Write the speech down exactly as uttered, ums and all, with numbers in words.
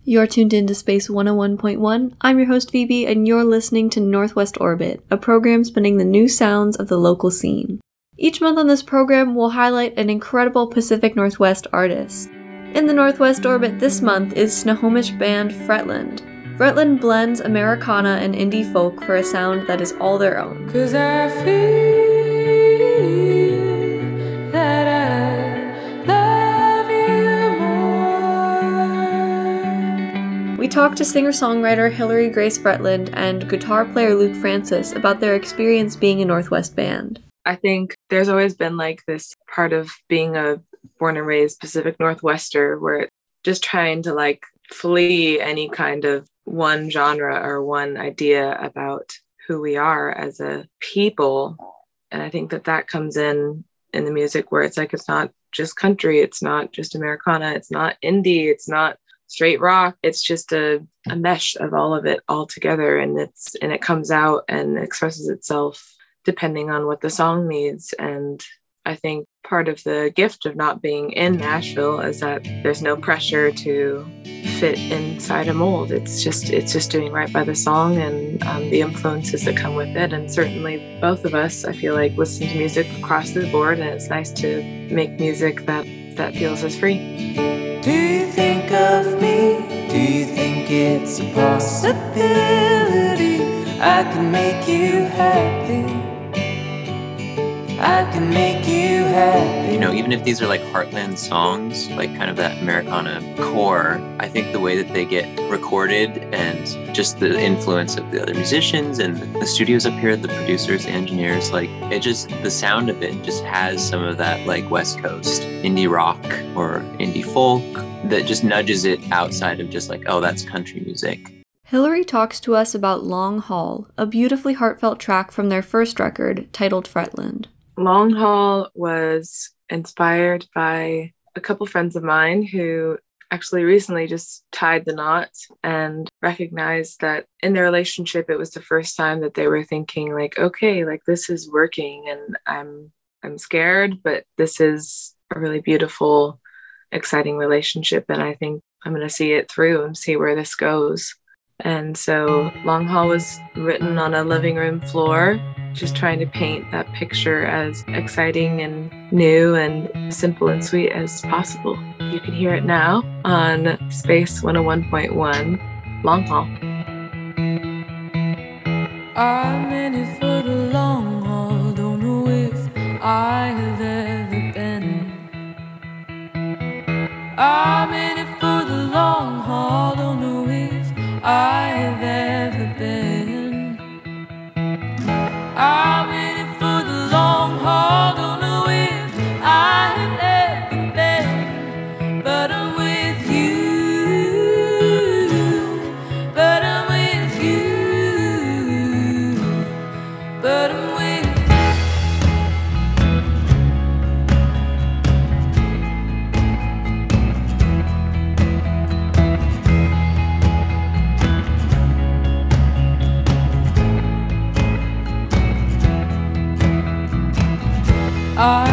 You're tuned in to Space one oh one point one. I'm your host Phoebe, and you're listening to Northwest Orbit, a program spinning the new sounds of the local scene. Each month on this program, we'll highlight an incredible Pacific Northwest artist. In the Northwest Orbit this month is Snohomish band Fretland. Fretland blends Americana and indie folk for a sound that is all their own. 'Cause I feel that I love you more. We talked to singer-songwriter Hillary Grace Fretland and guitar player Luke Francis about their experience being a Northwest band. I think there's always been like this part of being a born and raised Pacific Northwester where it's just trying to like flee any kind of one genre or one idea about who we are as a people. And I think that that comes in in the music where it's like, it's not just country, it's not just Americana, it's not indie, it's not straight rock. It's just a, a mesh of all of it all together. And it's, and it comes out and expresses itself depending on what the song needs. And I think part of the gift of not being in Nashville is that there's no pressure to fit inside a mold. It's just it's just doing right by the song and um, the influences that come with it. And certainly both of us, I feel like, listen to music across the board, and it's nice to make music that, that feels us free. Do you think of me? Do you think it's a possibility I can make you happy? I can make you happy. You know, even if these are like heartland songs, like kind of that Americana core, I think the way that they get recorded and just the influence of the other musicians and the studios up here, the producers, the engineers, like it just, the sound of it just has some of that like West Coast indie rock or indie folk that just nudges it outside of just like, oh, that's country music. Hillary talks to us about Long Haul, a beautifully heartfelt track from their first record titled Fretland. Long Haul was inspired by a couple friends of mine who actually recently just tied the knot and recognized that in their relationship, it was the first time that they were thinking like, okay, like this is working and I'm, I'm scared, but this is a really beautiful, exciting relationship. And I think I'm going to see it through and see where this goes. And so Long Haul was written on a living room floor, just trying to paint that picture as exciting and new and simple and sweet as possible. You can hear it now on Space one oh one point one, Long Haul. I'm in it for the long haul, don't know if I have ever been. I'm in it for the long haul, don't know if I have ever been. I'm in it for the long haul, don't know if I have ever been. But I'm with you, but I'm with you, but I'm with I